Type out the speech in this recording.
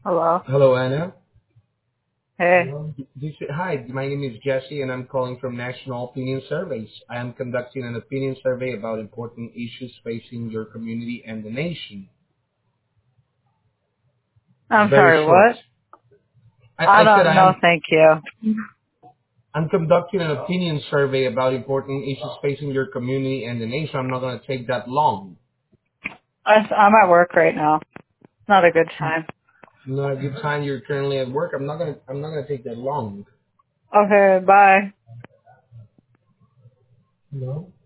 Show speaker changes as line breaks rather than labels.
Hello.
Hello, Anna.
Hey.
Hi, my name is Jesse, and I'm calling from National Opinion Surveys. I am conducting an opinion survey about important issues facing your community and the nation.
I'm
Very
sorry,
short.
what? I
I said
don't know, thank you.
I'm conducting an opinion survey about important issues facing your community and the nation. I'm not going to take that long.
I'm at work right now. It's not a good time.
Not a good time. You're currently at work. I'm not gonna take that long.
Okay, bye.
No.